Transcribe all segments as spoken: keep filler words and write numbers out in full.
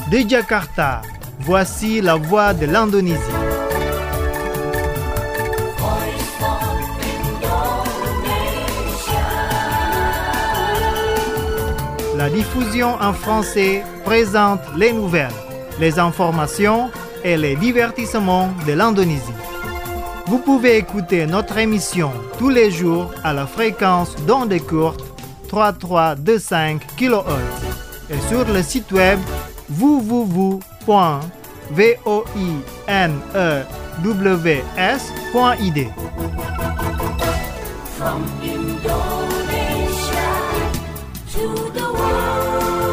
De Jakarta, voici la voix de l'Indonésie. La diffusion en français présente les nouvelles, les informations et les divertissements de l'Indonésie. Vous pouvez écouter notre émission tous les jours à la fréquence d'onde courte trois mille trois cent vingt-cinq kilohertz et sur le site web w w w point voinews point i d. From Indonesia to the world.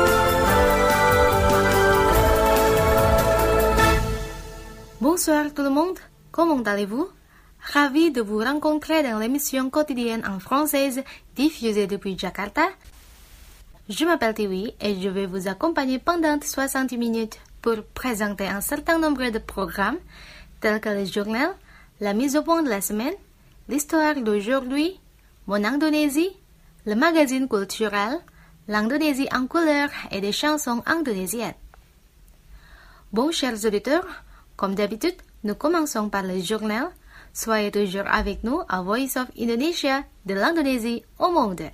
Bonsoir tout le monde, comment allez-vous? Ravi de vous rencontrer dans l'émission quotidienne en française diffusée depuis Jakarta. Je m'appelle Tiwi et je vais vous accompagner pendant soixante minutes pour présenter un certain nombre de programmes tels que le journal, la mise au point de la semaine, l'histoire d'aujourd'hui, mon Indonésie, le magazine culturel, l'Indonésie en couleur et des chansons indonésiennes. Bon, chers auditeurs, comme d'habitude, nous commençons par le journal. Soyez toujours avec nous à Voice of Indonesia de l'Indonésie au monde.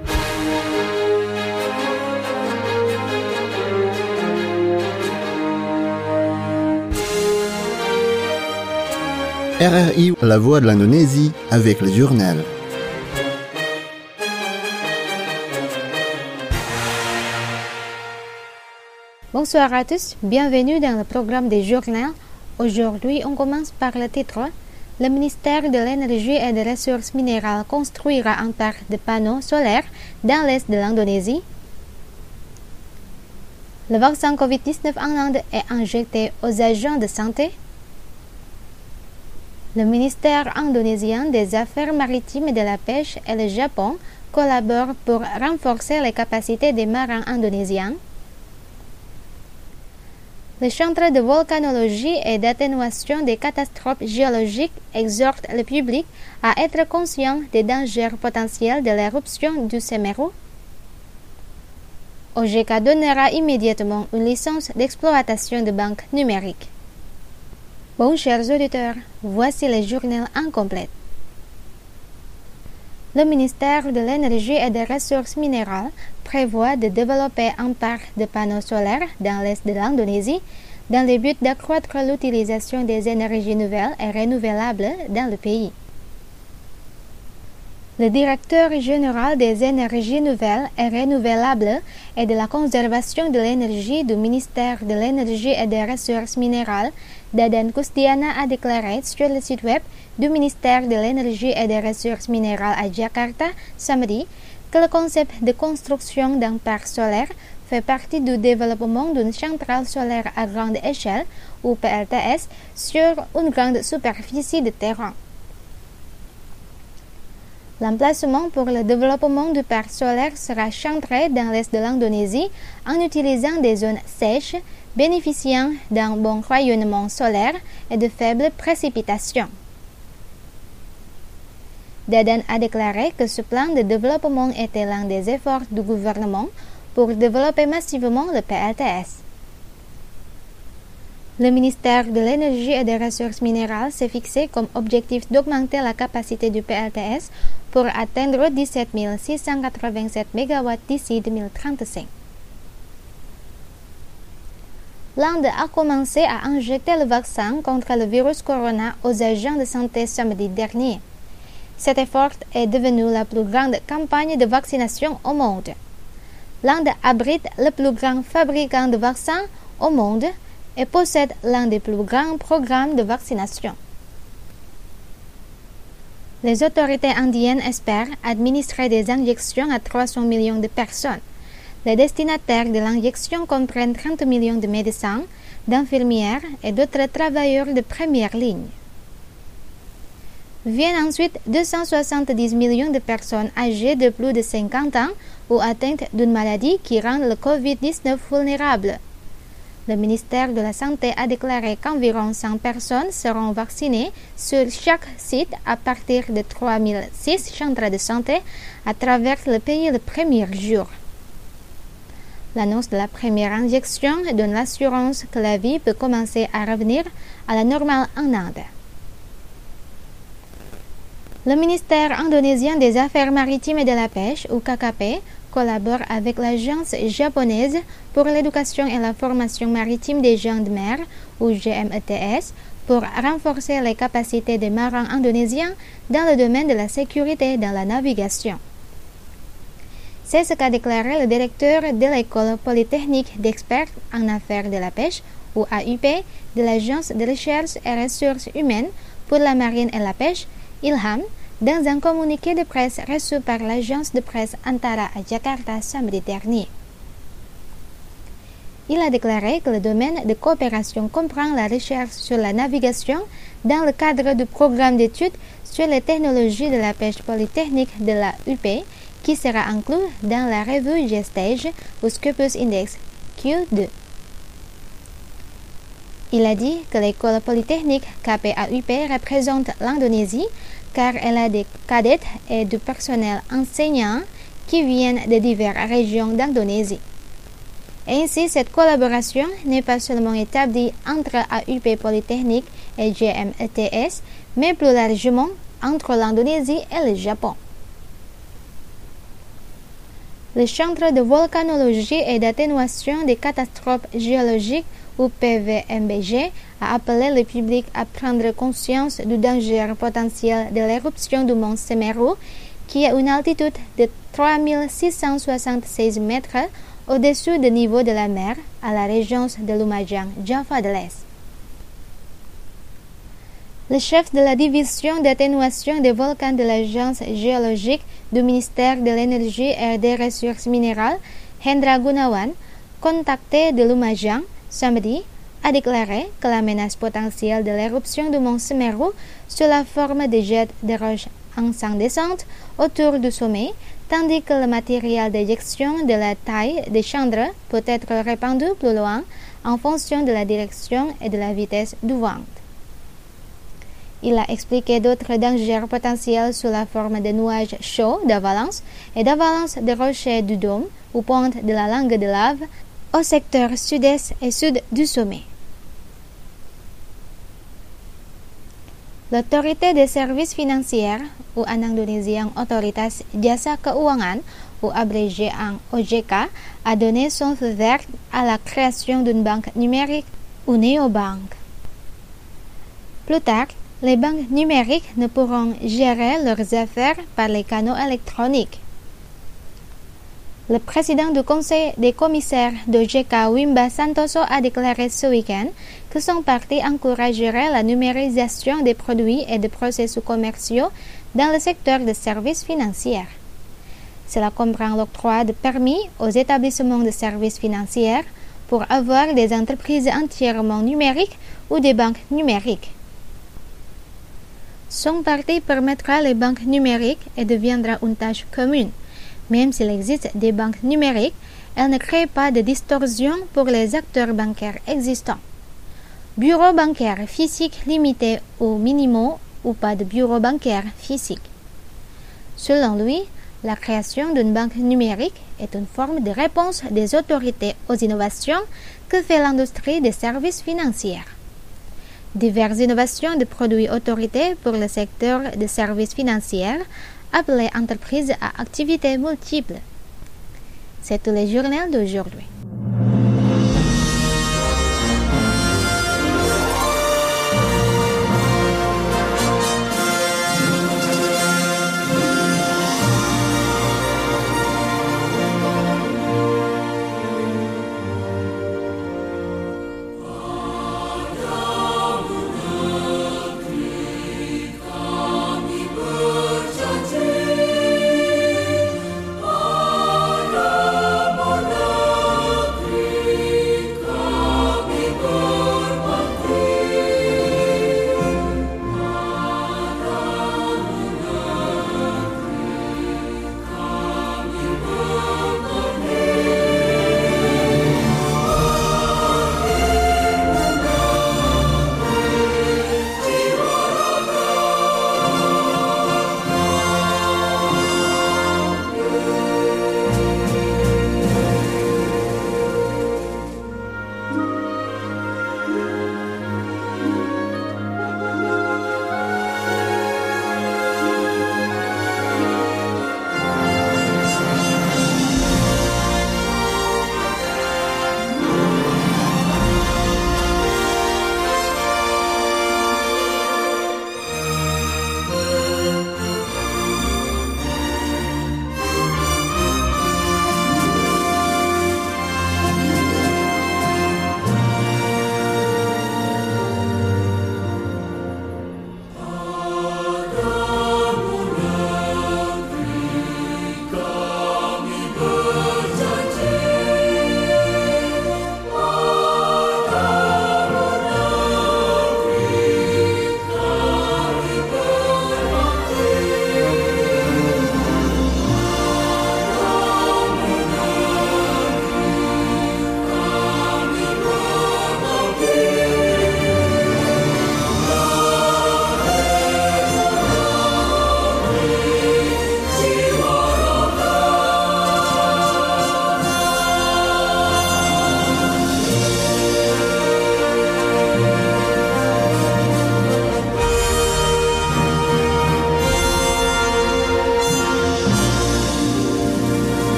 R R I, la voix de l'Indonésie, avec le journal. Bonsoir à tous, bienvenue dans le programme des journaux. Aujourd'hui, on commence par le titre. Le ministère de l'Énergie et des Ressources minérales construira un parc de panneaux solaires dans l'est de l'Indonésie. Le vaccin covid dix-neuf en Inde est injecté aux agents de santé. Le ministère indonésien des Affaires maritimes et de la pêche et le Japon collaborent pour renforcer les capacités des marins indonésiens. Le Centre de volcanologie et d'atténuation des catastrophes géologiques exhorte le public à être conscient des dangers potentiels de l'éruption du Semeru. O J K donnera immédiatement une licence d'exploitation de banque numérique. Bon, chers auditeurs, voici le journal incomplet. Le ministère de l'Énergie et des Ressources minérales prévoit de développer un parc de panneaux solaires dans l'est de l'Indonésie dans le but d'accroître l'utilisation des énergies nouvelles et renouvelables dans le pays. Le directeur général des énergies nouvelles et renouvelables et de la conservation de l'énergie du ministère de l'Énergie et des Ressources minérales, Dadan Kusdiana, a déclaré sur le site web du ministère de l'Énergie et des Ressources minérales à Jakarta samedi que le concept de construction d'un parc solaire fait partie du développement d'une centrale solaire à grande échelle, ou P L T S, sur une grande superficie de terrain. L'emplacement pour le développement du parc solaire sera centré dans l'est de l'Indonésie en utilisant des zones sèches bénéficiant d'un bon rayonnement solaire et de faibles précipitations. Dadan a déclaré que ce plan de développement était l'un des efforts du gouvernement pour développer massivement le P L T S. Le ministère de l'Énergie et des Ressources minérales s'est fixé comme objectif d'augmenter la capacité du P L T S pour atteindre dix-sept mille six cent quatre-vingt-sept mégawatts d'ici deux mille trente-cinq. L'Inde a commencé à injecter le vaccin contre le virus corona aux agents de santé samedi dernier. Cet effort est devenu la plus grande campagne de vaccination au monde. L'Inde abrite le plus grand fabricant de vaccins au monde et possède l'un des plus grands programmes de vaccination. Les autorités indiennes espèrent administrer des injections à trois cents millions de personnes. Les destinataires de l'injection comprennent trente millions de médecins, d'infirmières et d'autres travailleurs de première ligne. Viennent ensuite deux cent soixante-dix millions de personnes âgées de plus de cinquante ans ou atteintes d'une maladie qui rend le covid dix-neuf vulnérable. Le ministère de la Santé a déclaré qu'environ cent personnes seront vaccinées sur chaque site à partir de trois mille six centres de santé à travers le pays le premier jour. L'annonce de la première injection donne l'assurance que la vie peut commencer à revenir à la normale en Inde. Le ministère indonésien des Affaires maritimes et de la pêche, ou K K P, collabore avec l'Agence japonaise pour l'éducation et la formation maritime des gens de mer, ou G M E T S, pour renforcer les capacités des marins indonésiens dans le domaine de la sécurité dans la navigation. C'est ce qu'a déclaré le directeur de l'École polytechnique d'experts en affaires de la pêche, ou A U P, de l'Agence de recherche et ressources humaines pour la marine et la pêche, Ilham, dans un communiqué de presse reçu par l'agence de presse Antara à Jakarta samedi dernier. Il a déclaré que le domaine de coopération comprend la recherche sur la navigation dans le cadre du programme d'études sur les technologies de la pêche polytechnique de la U P, qui sera inclus dans la revue G-Stage ou Scopus Index Q deux. Il a dit que l'école polytechnique K P A U P représente l'Indonésie car elle a des cadets et du personnel enseignant qui viennent de diverses régions d'Indonésie. Ainsi, cette collaboration n'est pas seulement établie entre A U P Polytechnique et G M E T S, mais plus largement entre l'Indonésie et le Japon. Le Centre de volcanologie et d'atténuation des catastrophes géologiques, ou P V M B G, a appelé le public à prendre conscience du danger potentiel de l'éruption du mont Semeru, qui a une altitude de trois mille six cent soixante-seize mètres au-dessus du niveau de la mer, à la région de Lumajang, Java de l'Est. Le chef de la division d'atténuation des volcans de l'agence géologique du ministère de l'Énergie et des Ressources minérales, Hendra Gunawan, contacté de Lumajang samedi, a déclaré que la menace potentielle de l'éruption du mont Semeru sous la forme de jets de roches en descente autour du sommet, tandis que le matériel d'éjection de la taille des cendres peut être répandu plus loin en fonction de la direction et de la vitesse du vent. Il a expliqué d'autres dangers potentiels sous la forme de nuages chauds d'avalanche et d'avalanche de rochers du dôme ou pointe de la langue de lave au secteur sud-est et sud du sommet. L'autorité des services financiers, ou en indonésien Otoritas Jasa Keuangan, ou abrégé en O J K, a donné son feu vert à la création d'une banque numérique, ou néobanque. Plus tard, les banques numériques ne pourront gérer leurs affaires par les canaux électroniques. Le président du conseil des commissaires d'O J K, Wimba Santoso, a déclaré ce week-end que son parti encouragerait la numérisation des produits et des processus commerciaux dans le secteur des services financiers. Cela comprend l'octroi de permis aux établissements de services financiers pour avoir des entreprises entièrement numériques ou des banques numériques. Son parti permettra les banques numériques et deviendra une tâche commune. Même s'il existe des banques numériques, elles ne créent pas de distorsion pour les acteurs bancaires existants. Bureaux bancaires physiques limités au minimum ou pas de bureaux bancaires physiques. Selon lui, la création d'une banque numérique est une forme de réponse des autorités aux innovations que fait l'industrie des services financiers. Diverses innovations de produits autorités pour le secteur des services financiers appelées entreprises à activités multiples. C'est tout le journal d'aujourd'hui. Berjanji pada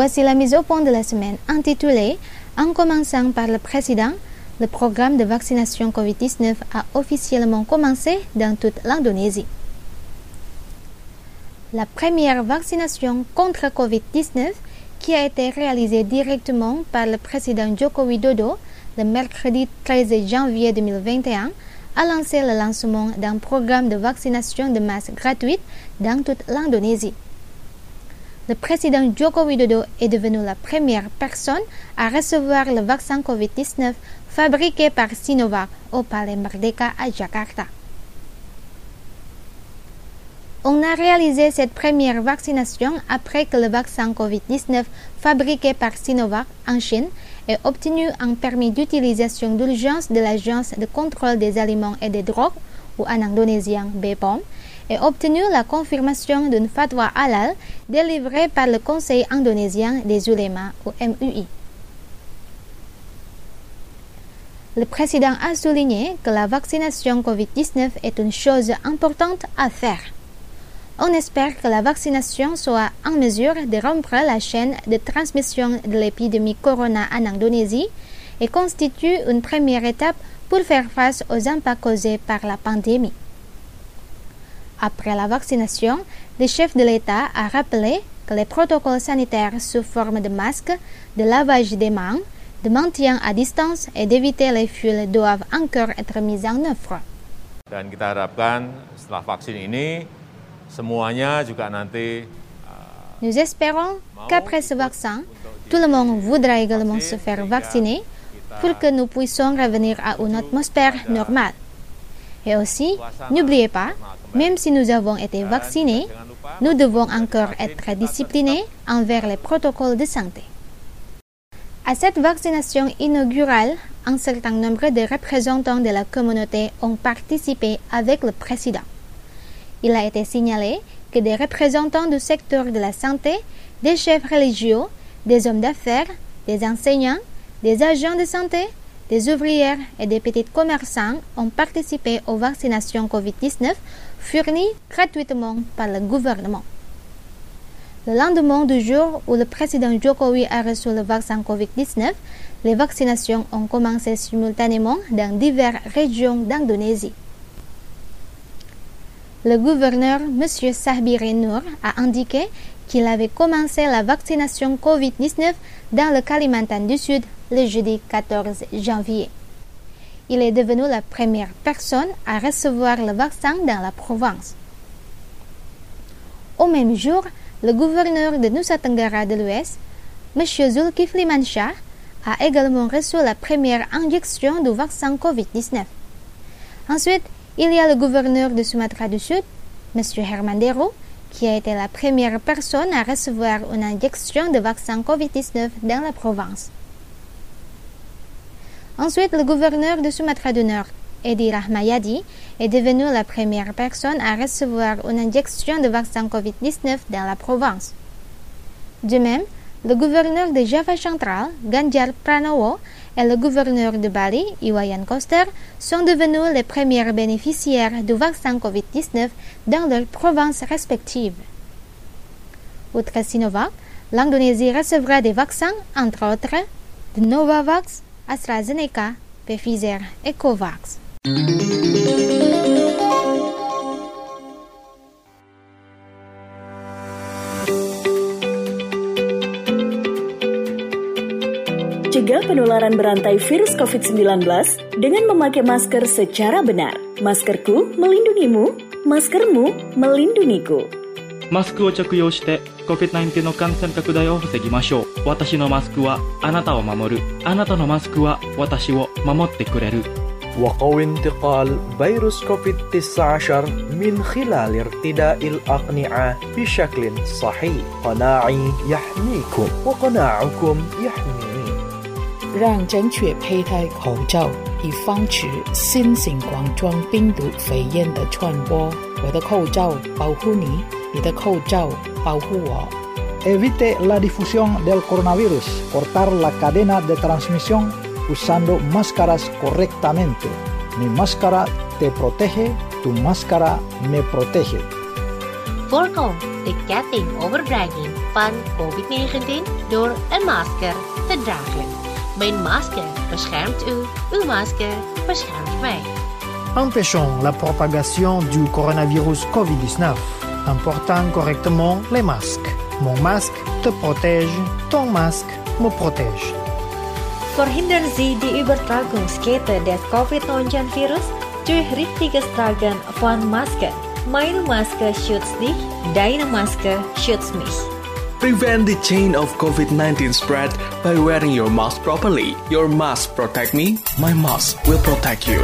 Voici la mise au point de la semaine intitulée « En commençant par le président, le programme de vaccination covid dix-neuf a officiellement commencé dans toute l'Indonésie. » La première vaccination contre covid dix-neuf, qui a été réalisée directement par le président Joko Widodo le mercredi treize janvier deux mille vingt et un, a lancé le lancement d'un programme de vaccination de masse gratuite dans toute l'Indonésie. Le président Joko Widodo est devenu la première personne à recevoir le vaccin covid dix-neuf fabriqué par Sinovac au Palais Merdeka à Jakarta. On a réalisé cette première vaccination après que le vaccin covid dix-neuf fabriqué par Sinovac en Chine ait obtenu un permis d'utilisation d'urgence de l'Agence de contrôle des aliments et des drogues, ou en indonésien B P O M, et obtenu la confirmation d'une fatwa halal délivrée par le Conseil indonésien des ulémas, ou M U I. Le président a souligné que la vaccination covid dix-neuf est une chose importante à faire. On espère que la vaccination soit en mesure de rompre la chaîne de transmission de l'épidémie corona en Indonésie et constitue une première étape pour faire face aux impacts causés par la pandémie. Après la vaccination, le chef de l'État a rappelé que les protocoles sanitaires sous forme de masques, de lavage des mains, de maintien à distance et d'éviter les foules doivent encore être mis en œuvre. Dan kita harapkan setelah vaksin ini semuanya juga nanti Nous espérons qu'après ce vaccin, tout le monde voudra également se faire vacciner pour que nous puissions revenir à une atmosphère normale. Et aussi, n'oubliez pas, même si nous avons été vaccinés, nous devons encore être disciplinés envers les protocoles de santé. À cette vaccination inaugurale, un certain nombre de représentants de la communauté ont participé avec le président. Il a été signalé que des représentants du secteur de la santé, des chefs religieux, des hommes d'affaires, des enseignants, des agents de santé, des ouvrières et des petits commerçants ont participé aux vaccinations covid dix-neuf fournies gratuitement par le gouvernement. Le lendemain du jour où le président Jokowi a reçu le vaccin covid dix-neuf, les vaccinations ont commencé simultanément dans diverses régions d'Indonésie. Le gouverneur, M. Sahbire Nur, a indiqué qu'il avait commencé la vaccination covid dix-neuf dans le Kalimantan du Sud le jeudi quatorze janvier. Il est devenu la première personne à recevoir le vaccin dans la province. Au même jour, le gouverneur de Nusa Tenggara de l'Ouest, M. Zulkifli Mansyah, a également reçu la première injection du vaccin covid dix-neuf. Ensuite, il y a le gouverneur de Sumatra du Sud, M. Herman Deru, qui a été la première personne à recevoir une injection de vaccin covid dix-neuf dans la province. Ensuite, le gouverneur de Sumatra du Nord, Edi Rahmayadi, est devenu la première personne à recevoir une injection de vaccin covid dix-neuf dans la province. De même, le gouverneur de Java Central, Ganjar Pranowo, et le gouverneur de Bali, Iwayan Koster, sont devenus les premiers bénéficiaires du vaccin covid dix-neuf dans leurs provinces respectives. Outre Sinovac, l'Indonésie recevra des vaccins, entre autres, de Novavax, AstraZeneca, Pfizer et Covax. Cegah penularan berantai virus covid sembilan belas dengan memakai masker secara benar. Maskerku melindungimu, maskermu melindungiku. マスクを着用して コビッドナインティーン の感染拡大を防ぎましょう。私のマスクはあなたを守る。あなたのマスクは私を守ってくれる。 وقوي انتقال فيروس كوفيد تسعة عشر من خلال ارتداء الأقنعة بشكل صحيح. قناعي يحميكم وقناعكم يحميني. 让正确佩戴口罩，以防止新型冠状病毒肺炎的传播。我的口罩保护你，你的口罩保护我。 Evite la difusión del coronavirus. Cortar la cadena de transmisión usando máscaras correctamente. Mi máscara te protege, tu máscara me protege. Voorkom de ketting overdraging van covid negentien door een masker te dragen. Mijn masker beschermt u, uw masker beschermt mij. Empêchons la propagation du coronavirus covid dix-neuf en portant correctement les masques. Mon masque te protège, ton masque me protège. Verhindern Sie die Übertragungskette des covid neunzehn virus durch richtiges Tragen von Masken. Meine Maske schützt dich, deine Maske schützt mich. Prevent the chain of covid nineteen spread by wearing your mask properly. Your mask protect me, my mask will protect you.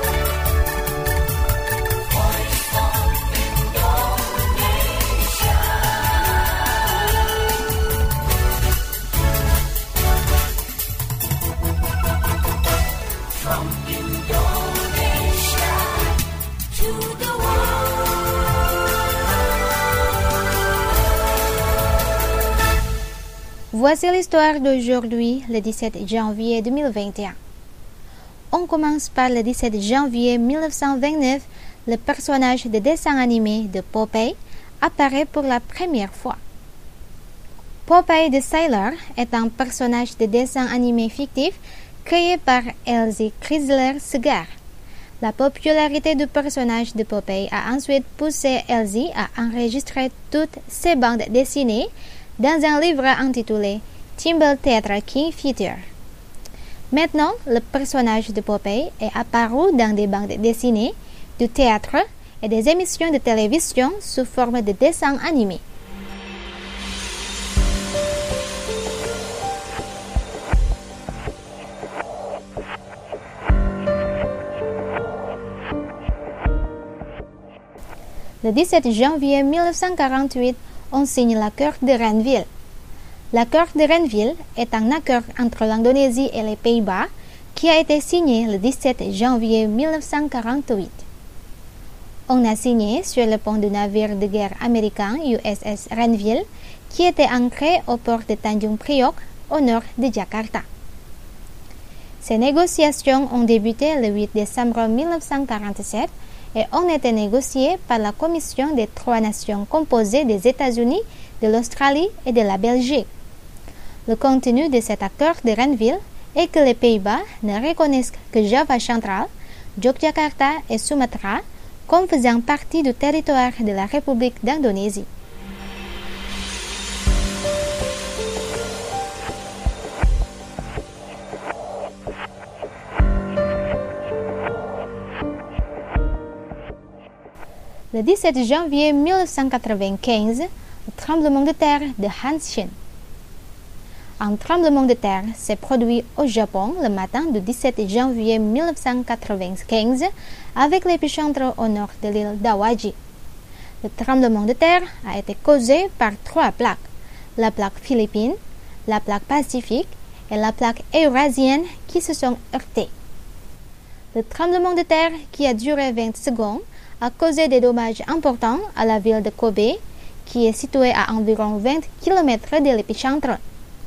Voici l'histoire d'aujourd'hui, le dix-sept janvier deux mille vingt et un. On commence par le dix-sept janvier mille neuf cent vingt-neuf, le personnage de dessin animé de Popeye apparaît pour la première fois. Popeye the Sailor est un personnage de dessin animé fictif créé par Elsie Chrysler Segar. La popularité du personnage de Popeye a ensuite poussé Elsie à enregistrer toutes ses bandes dessinées dans un livre intitulé Timble Theatre King Feature. Maintenant, le personnage de Popeye est apparu dans des bandes dessinées, du théâtre et des émissions de télévision sous forme de dessins animés. Le dix-sept janvier mille neuf cent quarante-huit, on signe l'accord de Renville. L'accord de Renville est un accord entre l'Indonésie et les Pays-Bas qui a été signé le dix-sept janvier mille neuf cent quarante-huit. On a signé sur le pont du navire de guerre américain U S S Renville qui était ancré au port de Tanjung Priok au nord de Jakarta. Ces négociations ont débuté le huit décembre mille neuf cent quarante-sept et ont été négociées par la Commission des trois nations composée des États-Unis, de l'Australie et de la Belgique. Le contenu de cet accord de Renville est que les Pays-Bas ne reconnaissent que Java central, Yogyakarta et Sumatra comme faisant partie du territoire de la République d'Indonésie. Le dix-sept janvier mille neuf cent quatre-vingt-quinze, le tremblement de terre de Hanshin. Un tremblement de terre s'est produit au Japon le matin du dix-sept janvier mille neuf cent quatre-vingt-quinze avec l'épicentre au nord de l'île d'Awaji. Le tremblement de terre a été causé par trois plaques, la plaque philippine, la plaque pacifique et la plaque eurasienne qui se sont heurtées. Le tremblement de terre qui a duré vingt secondes a causé des dommages importants à la ville de Kobe, qui est située à environ vingt kilomètres de l'épicentre.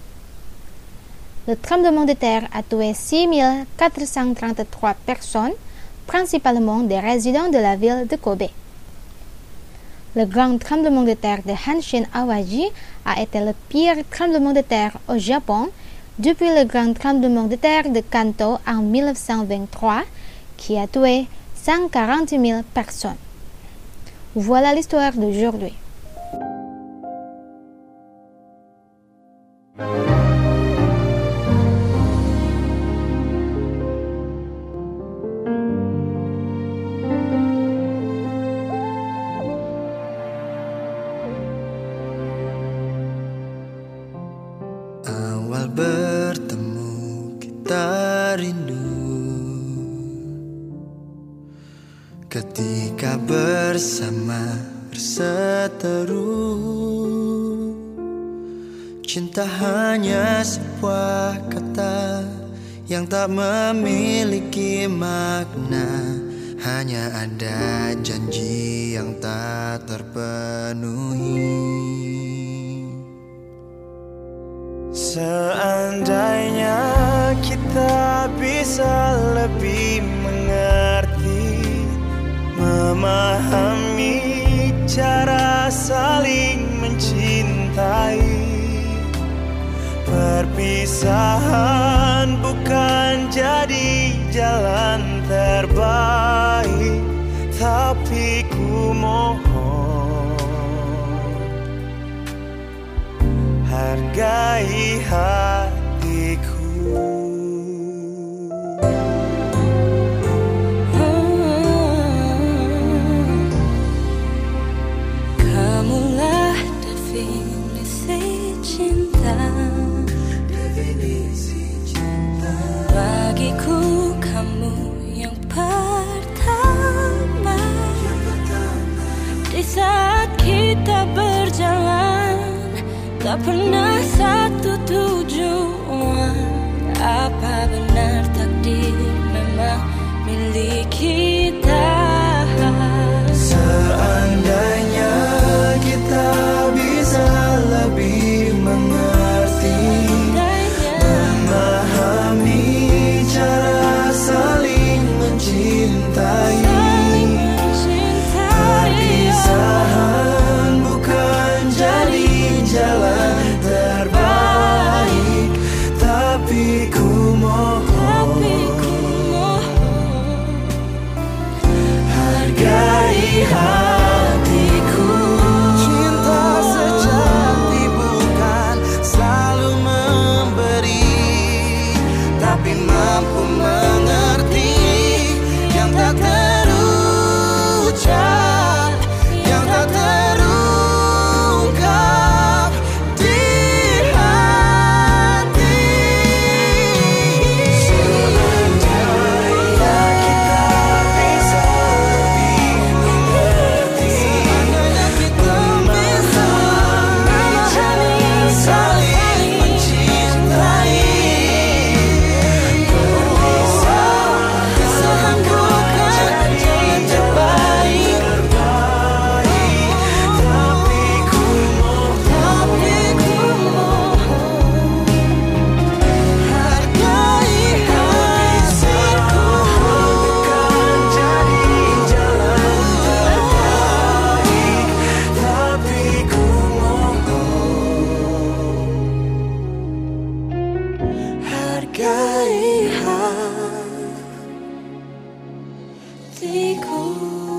Le tremblement de terre a tué six mille quatre cent trente-trois personnes, principalement des résidents de la ville de Kobe. Le grand tremblement de terre de Hanshin Awaji a été le pire tremblement de terre au Japon depuis le grand tremblement de terre de Kanto en mille neuf cent vingt-trois, qui a tué cent quarante mille personnes. Voilà l'histoire d'aujourd'hui. Awal bertemu kita rindu ketika bersama berseteru. Cinta hanya sebuah kata yang tak memiliki makna, hanya ada janji yang tak terpenuhi. Seandainya kita bisa lebih mengerti, memahami cara saling mencintai, mencintai. Perpisahan bukan jadi jalan terbaik, tapi ku mohon hargai hatiku. Kamulah definisi cinta, bagiku kamu yang pertama. Di saat kita berjalan, tak pernah satu tujuan. Apa benar takdir memang milik kita? Seandainya kita bisa lebih mengerti, memahami cara saling mencintai. Perpisahan bukan jadi jalan terbaik, tapi ku mohon hargai hatiku. Cinta sejati bukan selalu memberi, tapi mampu mengerti yang tak terucap, yang tak terungkap di hati. Seandainya kita bisa lebih mengerti, memahami cara saling mencintai. Perpisahan bukan jadi terbaik, tapi ku mohon hargai hatiku. Bukan jadi jalan terbaik, tapi ku mohon hargai hatiku.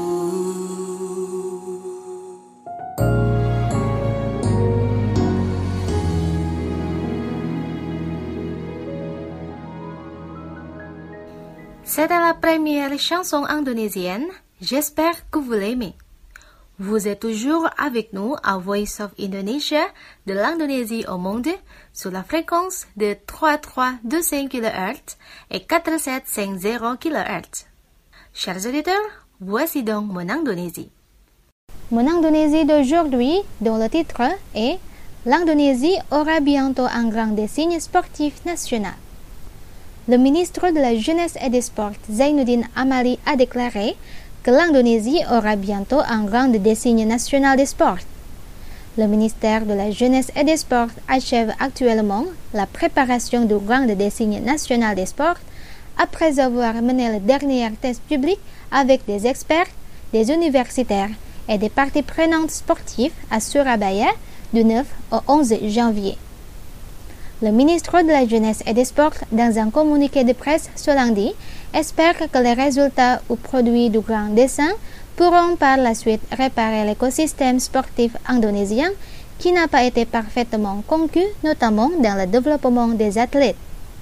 C'était la première chanson indonésienne, j'espère que vous l'aimez. Vous êtes toujours avec nous à Voice of Indonesia de l'Indonésie au monde sur la fréquence de trois mille trois cent vingt-cinq kilohertz et quatre mille sept cent cinquante kilohertz. Chers auditeurs, voici donc mon Indonésie. Mon Indonésie d'aujourd'hui, dont le titre est L'Indonésie aura bientôt un grand désigne sportif national. Le ministre de la Jeunesse et des Sports, Zainuddin Amali, a déclaré que l'Indonésie aura bientôt un grand désigne national des sports. Le ministère de la Jeunesse et des Sports achève actuellement la préparation du grand désigne national des sports après avoir mené le dernier test public avec des experts, des universitaires et des parties prenantes sportives à Surabaya du neuf au onze janvier. Le ministre de la Jeunesse et des Sports, dans un communiqué de presse ce lundi, espère que les résultats ou produits du grand dessin pourront par la suite réparer l'écosystème sportif indonésien qui n'a pas été parfaitement conçu, notamment dans le développement des athlètes.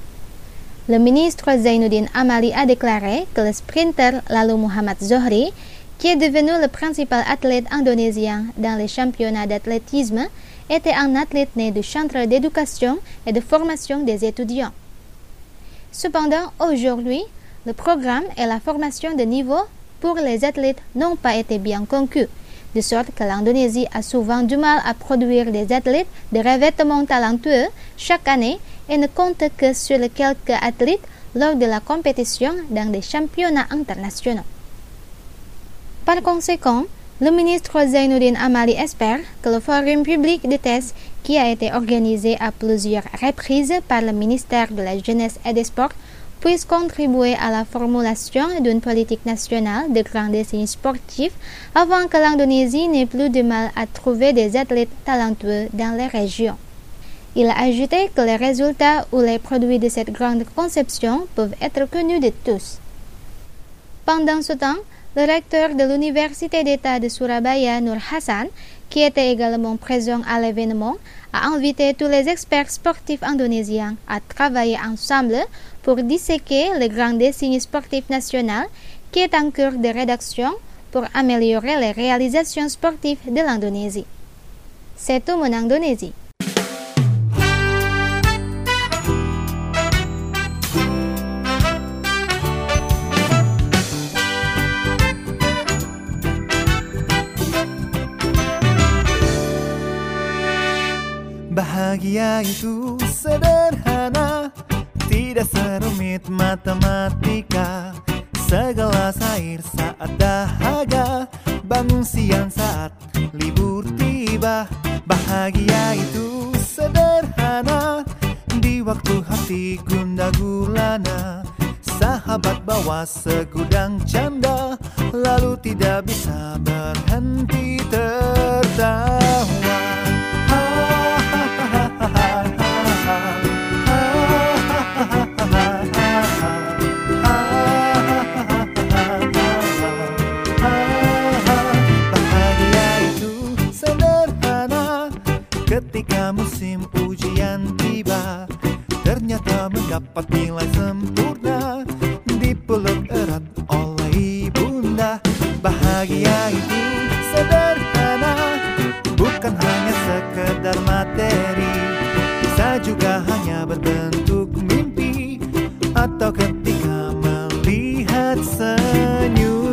Le ministre Zainuddin Amali a déclaré que le sprinter Lalu Muhammad Zohri, qui est devenu le principal athlète indonésien dans les championnats d'athlétisme, était un athlète né du centre d'éducation et de formation des étudiants. Cependant, aujourd'hui, le programme et la formation de niveau pour les athlètes n'ont pas été bien conçus, de sorte que l'Indonésie a souvent du mal à produire des athlètes de revêtement talentueux chaque année et ne compte que sur quelques athlètes lors de la compétition dans des championnats internationaux. Par conséquent, le ministre Zainuddin Amali espère que le forum public de tests qui a été organisé à plusieurs reprises par le ministère de la Jeunesse et des Sports puisse contribuer à la formulation d'une politique nationale de grands défis sportifs afin que l'Indonésie n'ait plus de mal à trouver des athlètes talentueux dans les régions. Il a ajouté que les résultats ou les produits de cette grande conception peuvent être connus de tous. Pendant ce temps, le recteur de l'Université d'État de Surabaya, Nur Hassan, qui était également présent à l'événement, a invité tous les experts sportifs indonésiens à travailler ensemble pour disséquer le grand défi sportif national qui est en cours de rédaction pour améliorer les réalisations sportives de l'Indonésie. C'est tout mon Indonésie. Bahagia itu sederhana, tidak serumit matematika. Segelas air saat dahaga, bangun siang saat libur tiba. Bahagia itu sederhana, di waktu hati gundah gulana. Sahabat bawa segudang canda, lalu tidak bisa berhenti tertawa. Ketika musim ujian tiba, ternyata mendapat nilai sempurna, dipeluk erat oleh ibunda. Bahagia itu sederhana, bukan hanya sekedar materi, bisa juga hanya berbentuk mimpi, atau ketika melihat senyum.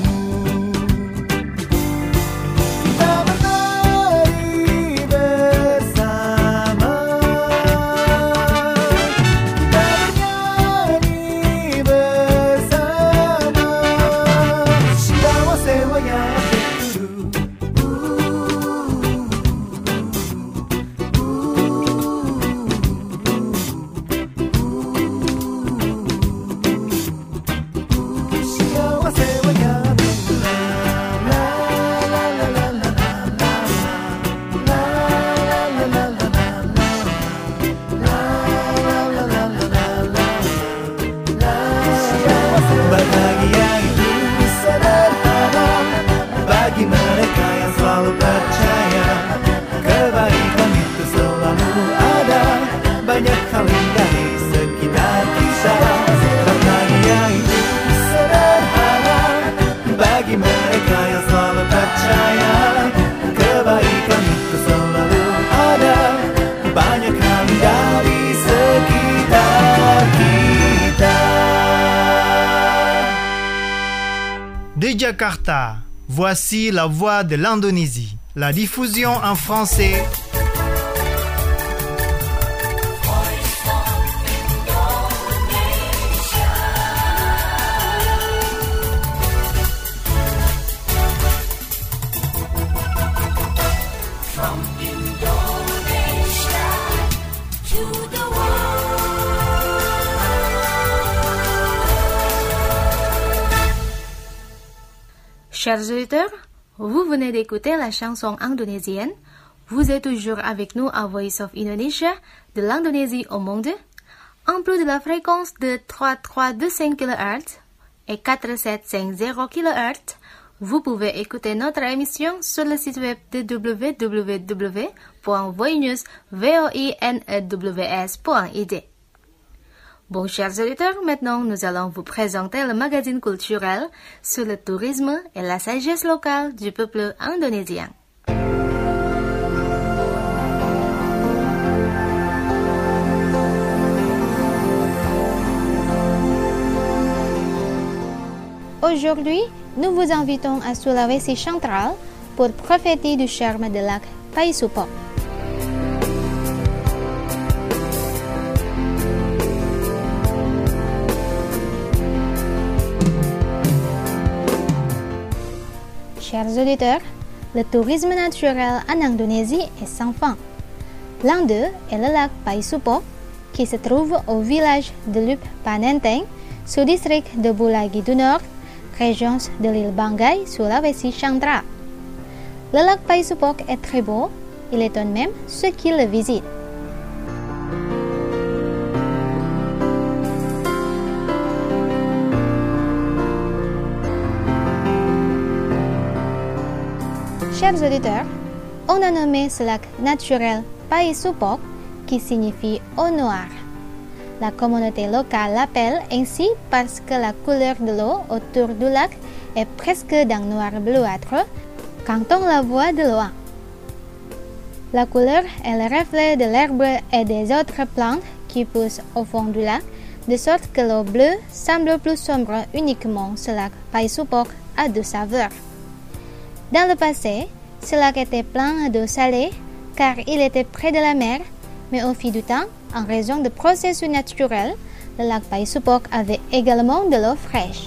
De Jakarta, voici la voix de l'Indonésie. La diffusion en français. Chers auditeurs, vous venez d'écouter la chanson indonésienne. Vous êtes toujours avec nous à Voice of Indonesia, de l'Indonésie au monde. En plus de la fréquence de trois mille trois cent vingt-cinq kilohertz et quatre mille sept cent cinquante kilohertz, vous pouvez écouter notre émission sur le site web de w w w point voinews point i d. Bon, chers auditeurs, maintenant nous allons vous présenter le magazine culturel sur le tourisme et la sagesse locale du peuple indonésien. Aujourd'hui, nous vous invitons à Sulawesi central pour profiter du charme du lac Paisupo. Chers auditeurs, le tourisme naturel en Indonésie est sans fin. L'un d'eux est le lac Paisupo, qui se trouve au village de Lup Panenteng, sous-district de Bulagi du Nord, région de l'île Banggai, Sulawesi centrale. Le lac Paisupok est très beau, il étonne même ceux qui le visitent. Chers auditeurs, on a nommé ce lac naturel Paisupok, qui signifie eau noire. La communauté locale l'appelle ainsi parce que la couleur de l'eau autour du lac est presque d'un noir bleuâtre quand on la voit de loin. La couleur est le reflet de l'herbe et des autres plantes qui poussent au fond du lac, de sorte que l'eau bleue semble plus sombre uniquement. Ce lac Paisupok a de saveur. Dans le passé, ce lac était plein d'eau salée car il était près de la mer, mais au fil du temps, en raison de processus naturels, le lac Paisupok avait également de l'eau fraîche.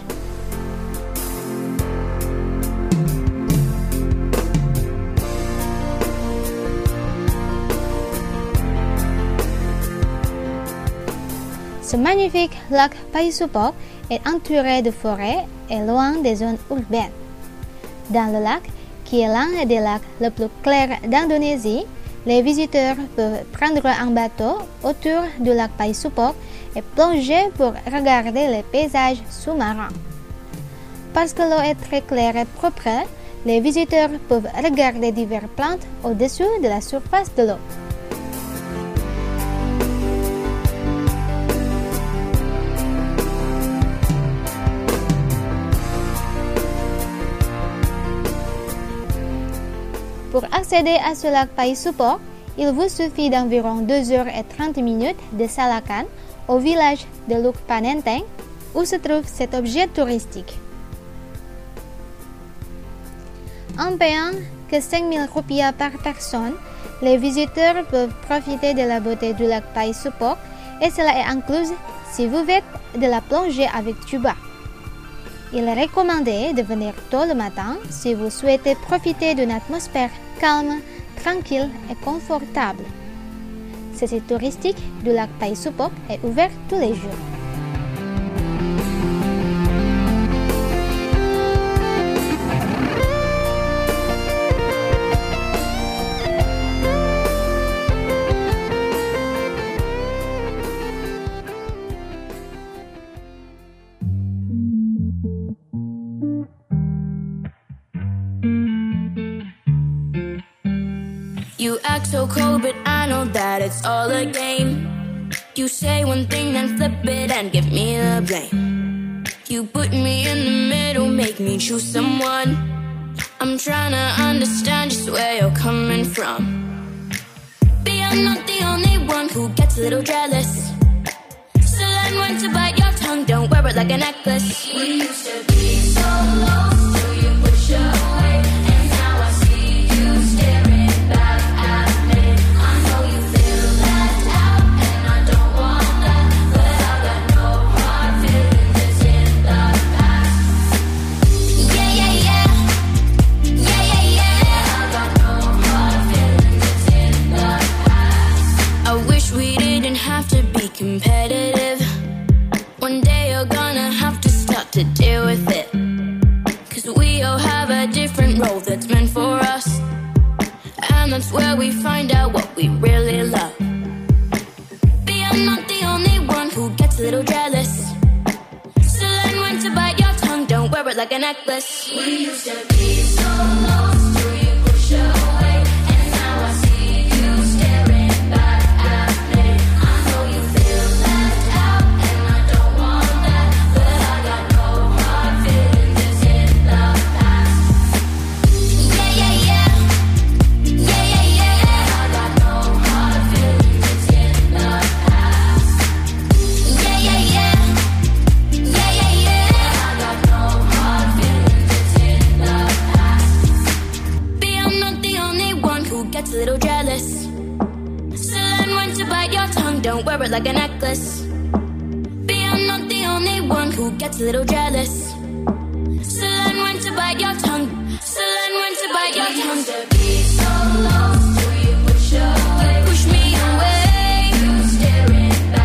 Ce magnifique lac Paisupok est entouré de forêts et loin des zones urbaines. Dans le lac, qui est l'un des lacs les plus clairs d'Indonésie, les visiteurs peuvent prendre un bateau autour du lac Paisupok et plonger pour regarder les paysages sous-marins. Parce que l'eau est très claire et propre, les visiteurs peuvent regarder diverses plantes au-dessus de la surface de l'eau. Pour accéder à ce lac Paisupok, il vous suffit d'environ deux heures trente minutes de Salakan au village de Lup Panenteng où se trouve cet objet touristique. En payant que cinq mille rupiah par personne, les visiteurs peuvent profiter de la beauté du lac Paisupok et cela est inclus si vous faites de la plongée avec tuba. Il est recommandé de venir tôt le matin si vous souhaitez profiter d'une atmosphère calme, tranquille et confortable. Ce site touristique du lac Paisupok est ouvert tous les jours. You act so cold, but I know that it's all a game. You say one thing, then flip it and give me the blame. You put me in the middle, make me choose someone. I'm trying to understand just where you're coming from. But I'm not the only one who gets a little jealous. So learn when to bite your tongue, don't wear it like a necklace. We used to be so close till you push away, and now I see you staring back. Competitive. One day you're gonna have to start to deal with it. Cause we all have a different role that's meant for us. And that's where we find out what we really love. But I'm not the only one who gets a little jealous. So learn when to bite your tongue, don't wear it like a necklace. We used to be so close till you push away, and now I see you staring back at me. I know you feel left out, and I don't want that, but I got no hard feelings in the past. Yeah, yeah, yeah. Yeah, yeah, yeah. I got no hard feelings in the past. Yeah, yeah, yeah. Yeah, yeah, yeah. I got no hard feelings in the past. But I'm not the only one who gets a little jealous. So learn when to bite your tongue, don't wear it like a necklace. But I'm not the only one who gets a little jealous. So learn when to bite your tongue. So learn when to bite your tongue. To be so close till you push away. You push me away. You staring back.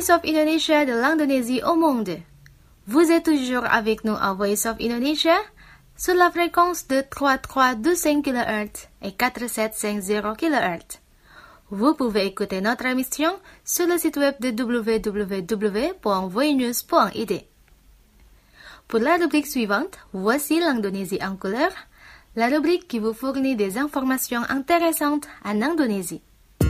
Voice of Indonesia de l'Indonésie au monde. Vous êtes toujours avec nous à Voice of Indonesia sur la fréquence de trois trois deux cinq kilohertz et quatre sept cinq zéro kilohertz. Vous pouvez écouter notre émission sur le site web de w w w point voinews point i d. Pour la rubrique suivante, voici l'Indonésie en couleur, la rubrique qui vous fournit des informations intéressantes en Indonésie.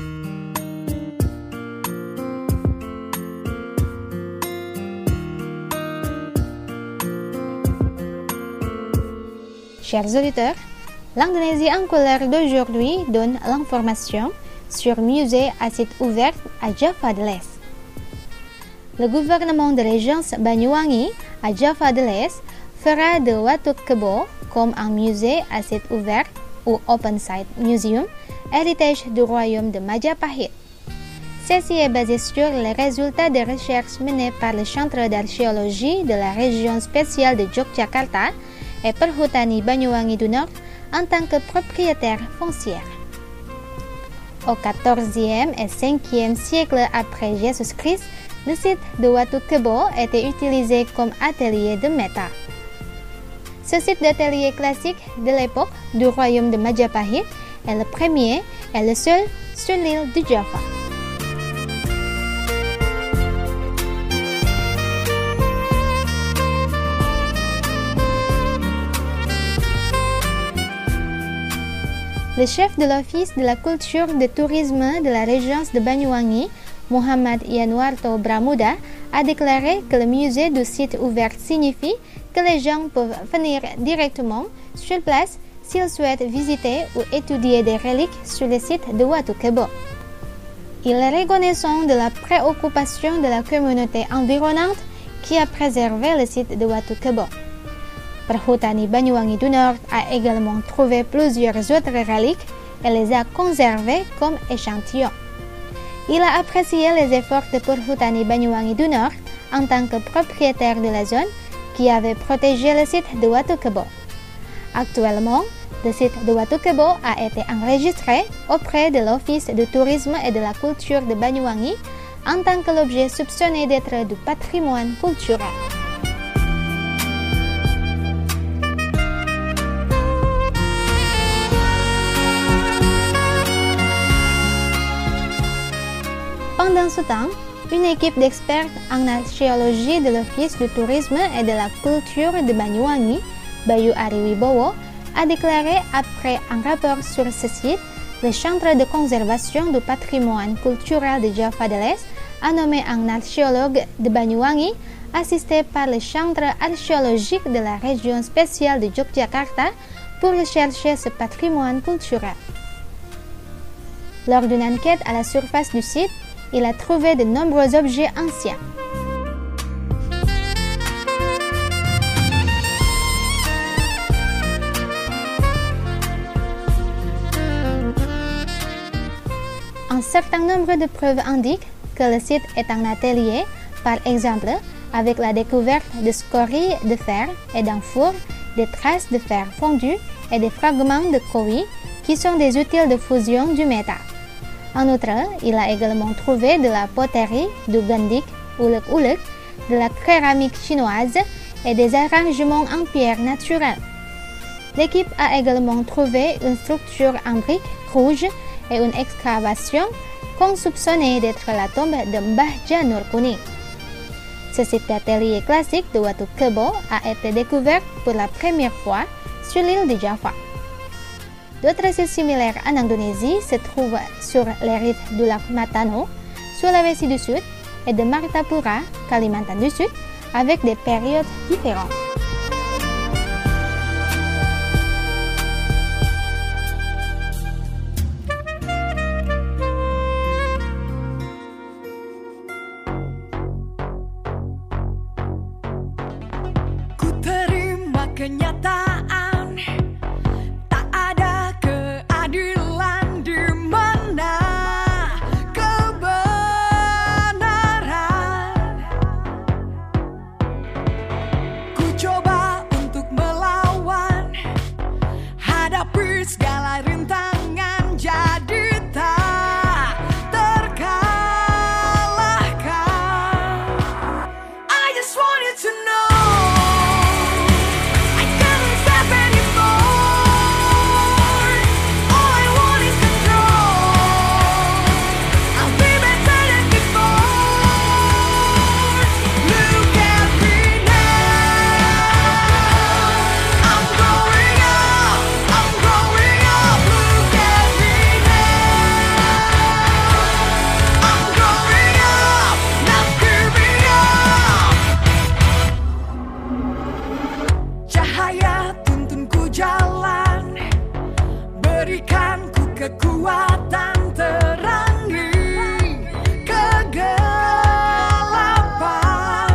Chers auditeurs, l'Indonésie en couleur d'aujourd'hui donne l'information sur musée à site ouvert à Java de l'Est. Le gouvernement de Régence Banyuwangi à Java de l'Est fera de Watu Kebo comme un musée à site ouvert ou Open Site Museum, héritage du royaume de Majapahit. Ceci est basé sur les résultats des recherches menées par le Centre d'archéologie de la région spéciale de Yogyakarta et Perhutani Banyuwangi du Nord en tant que propriétaire foncière. Au quatorzième et cinquième siècle après Jésus-Christ, le site de Watu Kebo était utilisé comme atelier de métal. Ce site d'atelier classique de l'époque du royaume de Majapahit est le premier et le seul sur l'île de Java. Le chef de l'Office de la culture de tourisme de la Régence de Banyuwangi, Muhammad Yanwarto Bramuda, a déclaré que le musée du site ouvert signifie que les gens peuvent venir directement sur place s'ils souhaitent visiter ou étudier des reliques sur le site de Watu Kebo. Il est reconnaissant de la préoccupation de la communauté environnante qui a préservé le site de Watu Kebo. Perhutani Banyuwangi du Nord a également trouvé plusieurs autres reliques et les a conservées comme échantillons. Il a apprécié les efforts de Perhutani Banyuwangi du Nord en tant que propriétaire de la zone qui avait protégé le site de Watu Kebo. Actuellement, le site de Watu Kebo a été enregistré auprès de l'Office de tourisme et de la culture de Banyuwangi en tant que l'objet soupçonné d'être du patrimoine culturel. Pendant ce temps, une équipe d'experts en archéologie de l'Office du tourisme et de la culture de Banyuwangi, Bayu Ariwibowo, a déclaré après un rapport sur ce site, le Centre de conservation du patrimoine culturel de Java de l'Est a nommé un archéologue de Banyuwangi, assisté par le Centre archéologique de la région spéciale de Yogyakarta, pour rechercher ce patrimoine culturel. Lors d'une enquête à la surface du site, il a trouvé de nombreux objets anciens. Un certain nombre de preuves indiquent que le site est un atelier, par exemple avec la découverte de scories de fer et d'un four, des traces de fer fondu et des fragments de cowie qui sont des outils de fusion du métal. En outre, il a également trouvé de la poterie, du gandik, ulek-ulek, de la céramique chinoise et des arrangements en pierre naturelle. L'équipe a également trouvé une structure en briques rouges et une excavation qu'on soupçonnait d'être la tombe de Mbah Janur Kuning. Ce site d'atelier classique de Watu Kebo a été découvert pour la première fois sur l'île de Java. D'autres sites similaires en Indonésie se trouvent sur les rives du lac Matano, Sulawesi du Sud et de Martapura, Kalimantan du Sud, avec des périodes différentes. Ku terima kenyataan tak ada keadilan di mana kebenaran. Ku berikanku kekuatan terangi kegelapan,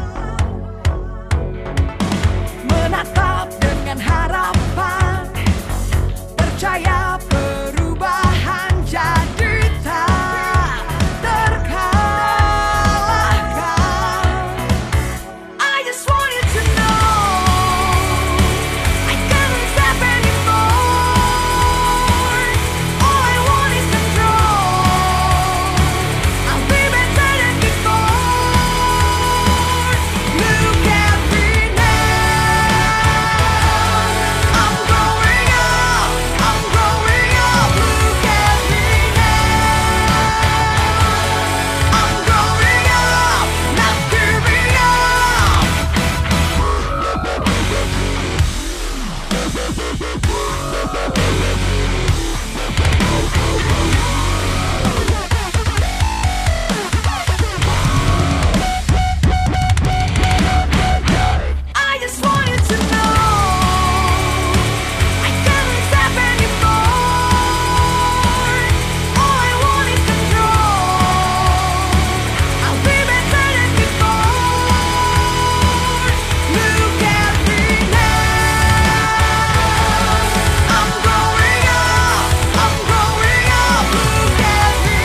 menatap dengan harapan, percaya perubahan jadi tak terkalahkan. I just want you to know I can't stop anymore. All I want is control. I'll be better than before. Look at me now. I'm growing up. I'm growing up. Look at me now. I'm growing up. Not giving up. I just want you to know I can't stop anymore. All I want is control. I'll be better than before. Look at me now. I'm growing up. I'm growing up. Look at me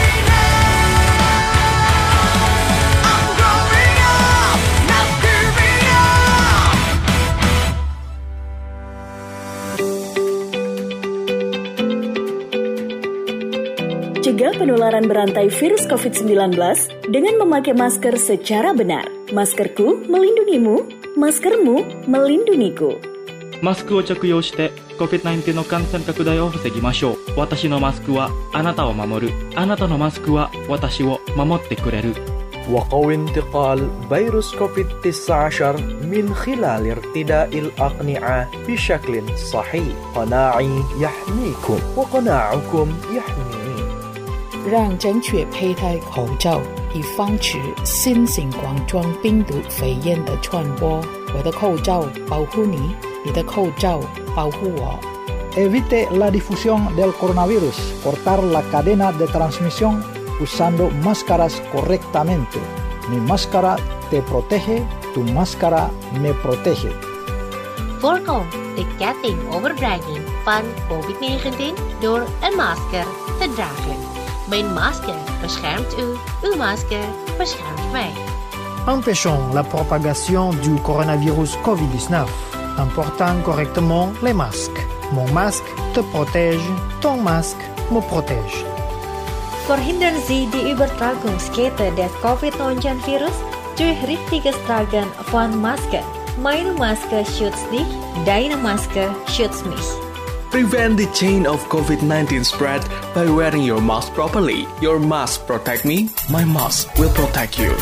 now. I'm growing up. Not giving up. Cegah penularan berantai virus covid sembilan belas dengan memakai masker secara benar. Maskerku melindungimu, maskermu melindungiku. マスクを着用して コビッドナインティーン の感染拡大を防ぎましょう。私のマスクはあなたを守る。あなたのマスクは私を守ってくれる。 وقوي انتقال فيروس كوفيد تسعة عشر من خلال ارتداء الأقنعة بشكل صحيح. قناعي يحميكم وقناعكم يحميني. 让正确佩戴口罩，以防止新型冠状病毒肺炎的传播。我的口罩保护你，你的口罩保护我。 Evite la difusión del coronavirus. Cortar la cadena de transmisión usando máscaras correctamente. Mi máscara te protege, tu máscara me protege. Voorkom de ketting overdraging van covid negentien door een masker te dragen. Mijn masker beschermt u, uw masker beschermt mij. Empêchons la propagation du coronavirus covid dix-neuf en portant correctement les masques. Mon masque te protège, ton masque me protège. Verhindern Sie die Übertragungskette des covid neunzehn Virus durch richtiges Tragen von Masken. Meine Maske schützt dich, deine Maske schützt mich. Prevent the chain of covid nineteen spread by wearing your mask properly. Your mask protect me, my mask will protect you.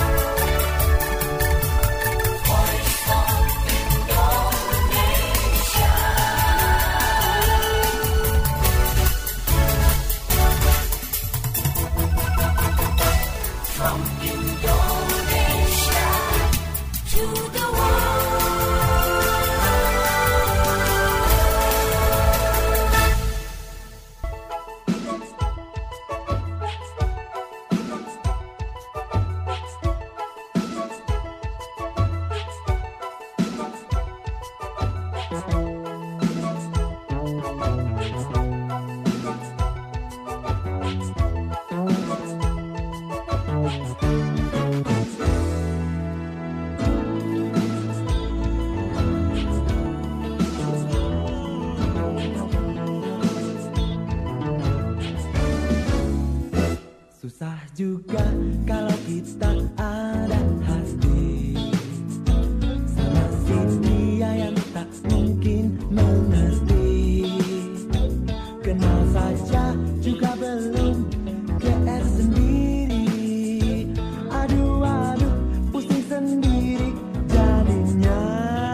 Susah juga kalau kita ada hati sama si dia yang tak mungkin mengerti. Kenal saja juga belum G R sendiri. Aduh aduh pusing sendiri jadinya.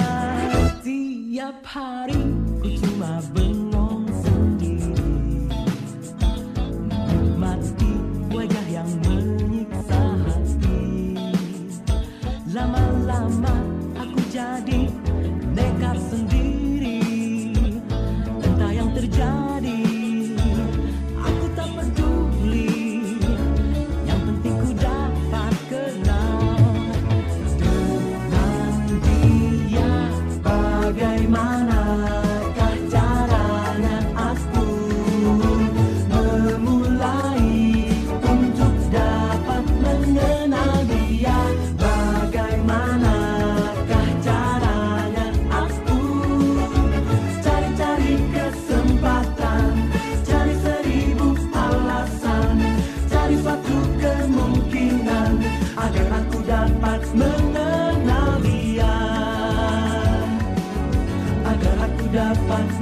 Tiap hari ku cuma bengong sendiri menikmati wajah yang menyiksa hati. Lama-lama aku jadi nekat sendiri. Entah yang terjadi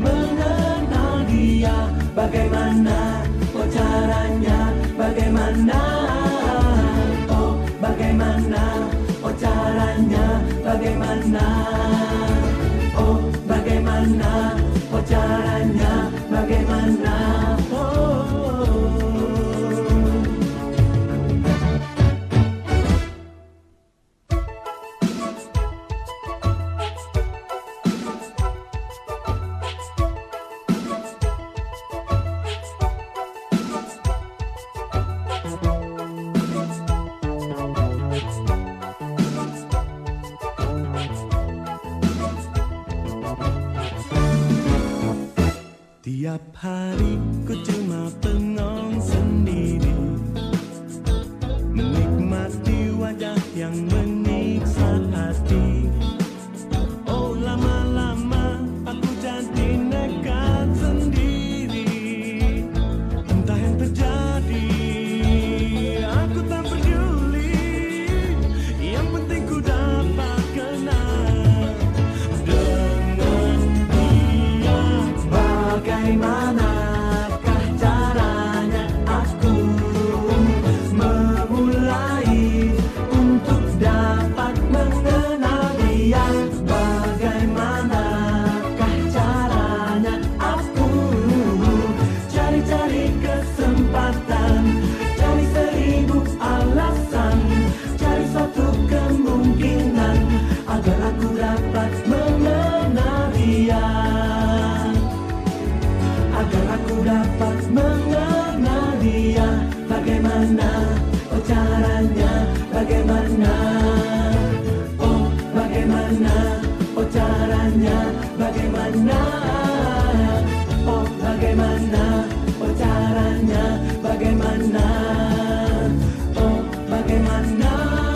mengenal dia. Bagaimana oh caranya, bagaimana oh bagaimana oh caranya, bagaimana oh bagaimana oh caranya, bagaimana oh. Tiap hari ku cuma bengong sendiri, menikmati wajah yang menyiksa hati. Oh lama-lama aku jadi nekat sendiri. Entah yang terjadi, aku tak peduli. Yang penting ku dapat kenal dengan dia. Bagaimanakah caranya aku memulai untuk dapat mengenal dia? Bagaimanakah caranya aku cari-cari kesempatan, cari seribu alasan, cari suatu kemungkinan agar aku dapat mengenal dia. Agar aku dapat mengenal dia. Bagaimana oh caranya, bagaimana oh bagaimana oh caranya, bagaimana oh bagaimana oh caranya, bagaimana oh bagaimana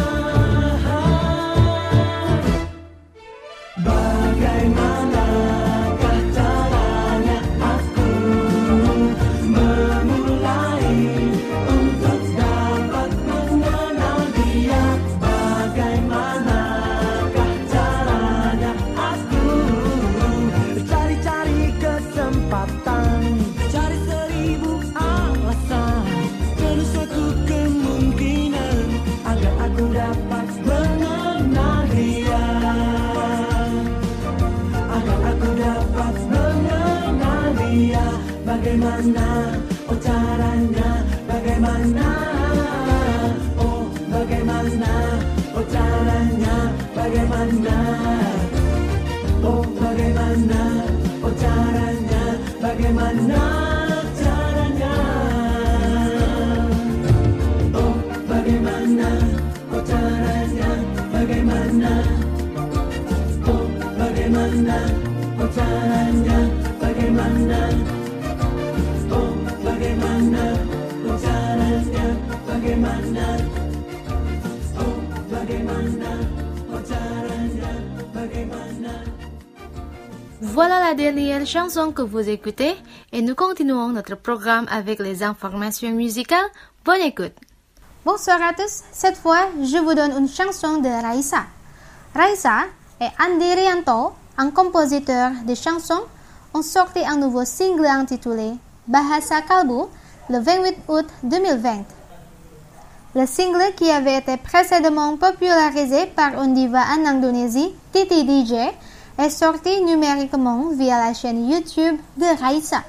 bagaimanakah caranya aku memulai untuk dapat mengenal dia. Bagaimanakah caranya aku cari-cari kesempatan, cari seribu alasan, cari suatu kemungkinan agar aku dapat mengenal dia. Agar aku dapat mengenal dia. Bagaimana oh caranya, bagaimana oh bagaimana oh caranya, bagaimana oh bagaimana oh caranya, bagaimana caranya oh bagaimana oh caranya, bagaimana oh bagaimana oh caranya, bagaimana oh bagaimana oh caranya, bagaimana oh bagaimana oh caranya, bagaimana. Voilà la dernière chanson que vous écoutez et nous continuons notre programme avec les informations musicales. Bonne écoute. Bonsoir à tous, cette fois je vous donne une chanson de Raisa. Raisa et Andi Rianto, un compositeur de chansons, ont sorti un nouveau single intitulé Bahasa Kalbu le vingt-huit août deux mille vingt. Le single, qui avait été précédemment popularisé par une diva en Indonésie, Titi D J, est sorti numériquement via la chaîne YouTube de Raisa.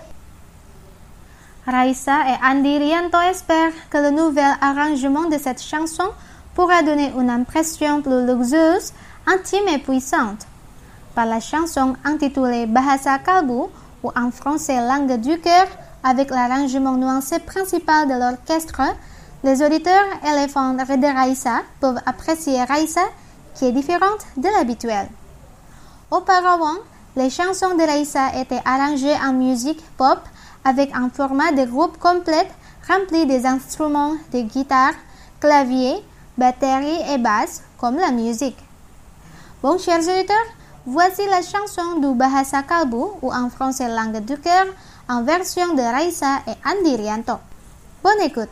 Raisa et Andi Rianto espèrent que le nouvel arrangement de cette chanson pourra donner une impression plus luxueuse, intime et puissante. Par la chanson intitulée Bahasa Kalbu, ou en français Langue du cœur, avec l'arrangement nuancé principal de l'orchestre, les auditeurs et les fans de Raisa peuvent apprécier Raisa, qui est différente de l'habituel. Auparavant, les chansons de Raisa étaient arrangées en musique pop avec un format de groupe complet rempli des instruments de guitare, clavier, batterie et basse comme la musique. Bon, chers auditeurs, voici la chanson du Bahasa Kalbu, ou en français Langue du cœur, en version de Raisa et Andi Rianto. Bonne écoute.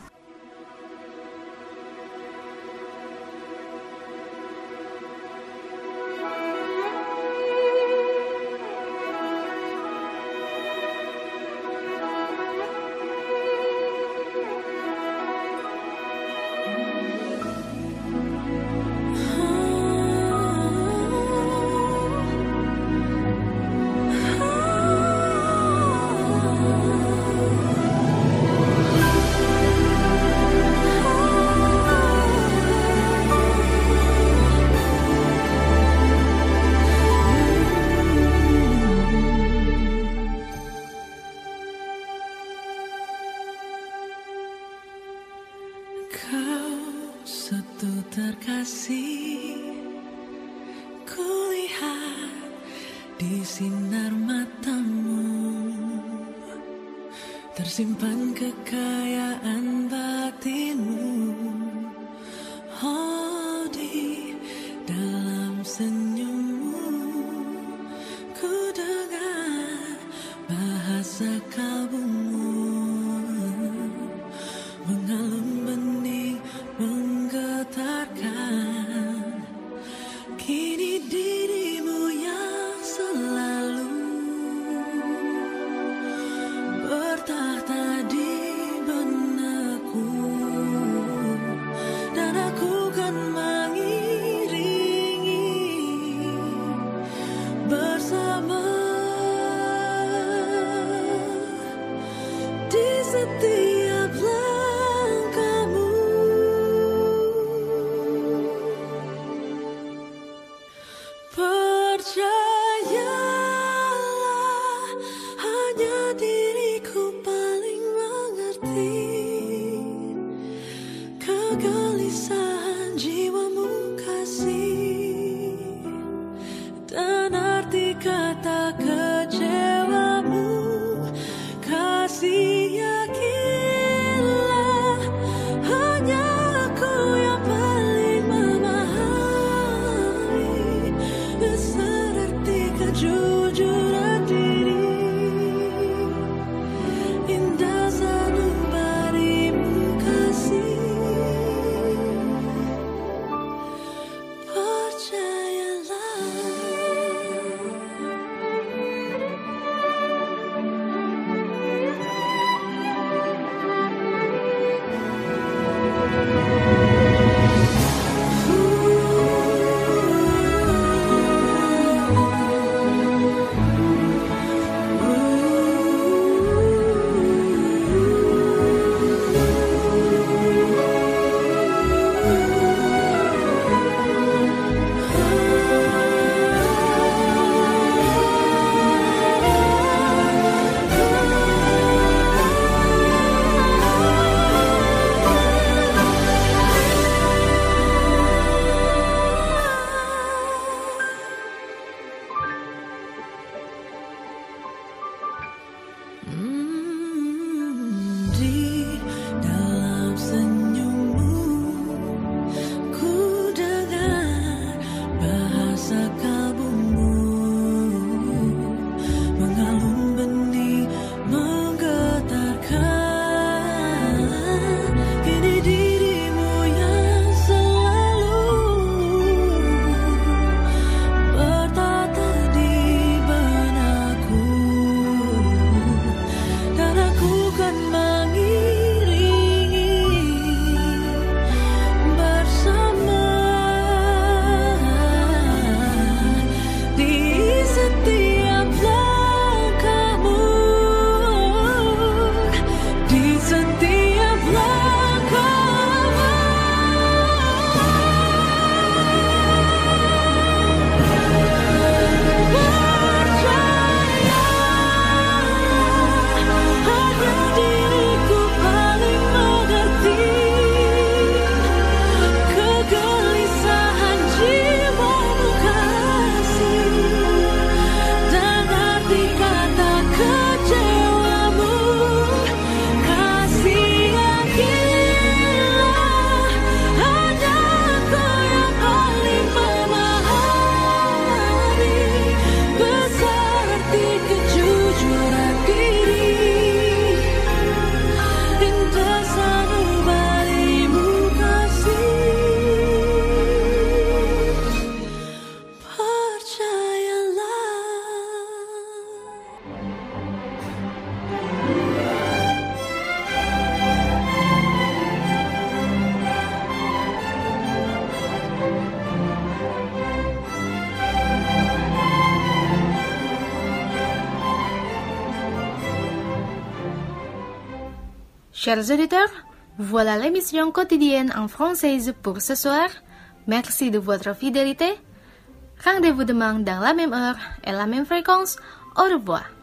terkasih, kulihat di sinar matamu tersimpan kekayaan batinmu. Oh, di dalam senyummu ku dengar bahasa kalbumu, mengalun bening menggetarkan. Kini dirimu yang selalu bertahta di benakku, dan aku kan mengiringi bersama di setiap langkahmu. Percayalah, hanya diriku paling mengerti kegelisahan jiwamu kasih, dan arti kata kecewamu. Kasih, yakinlah, hanya aku yang paling memahami besar arti kejujuran diri. Indah sanubarimu kasih, Chers auditeurs, voilà l'émission quotidienne en française pour ce soir. Merci de votre fidélité. Rendez-vous demain dans la même heure et la même fréquence. Au revoir.